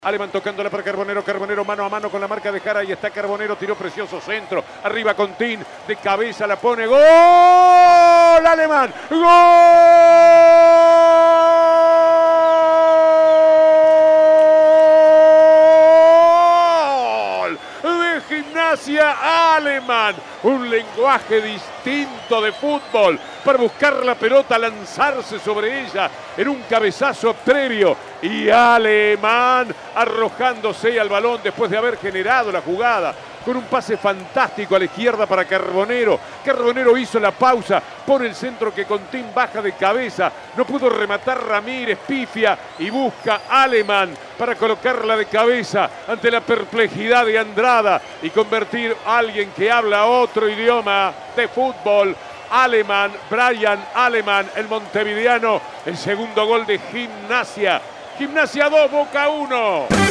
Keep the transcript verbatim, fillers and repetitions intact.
Alemán tocándola para Carbonero, Carbonero mano a mano con la marca de Jara y está Carbonero, tiró precioso centro, arriba Contín, de cabeza la pone, ¡gol! Alemán, ¡gol! De Gimnasia Alemán, un lenguaje distinto de fútbol para buscar la pelota, lanzarse sobre ella en un cabezazo previo y Alemán arrojándose al balón después de haber generado la jugada con un pase fantástico a la izquierda para Carbonero. Carbonero hizo la pausa, pone el centro que Contín baja de cabeza, no pudo rematar Ramírez, pifia y busca Alemán para colocarla de cabeza ante la perplejidad de Andrada y convertir a alguien que habla otro idioma de fútbol. Alemán, Brian Alemán, el montevideano, el segundo gol de Gimnasia. Gimnasia dos, Boca uno.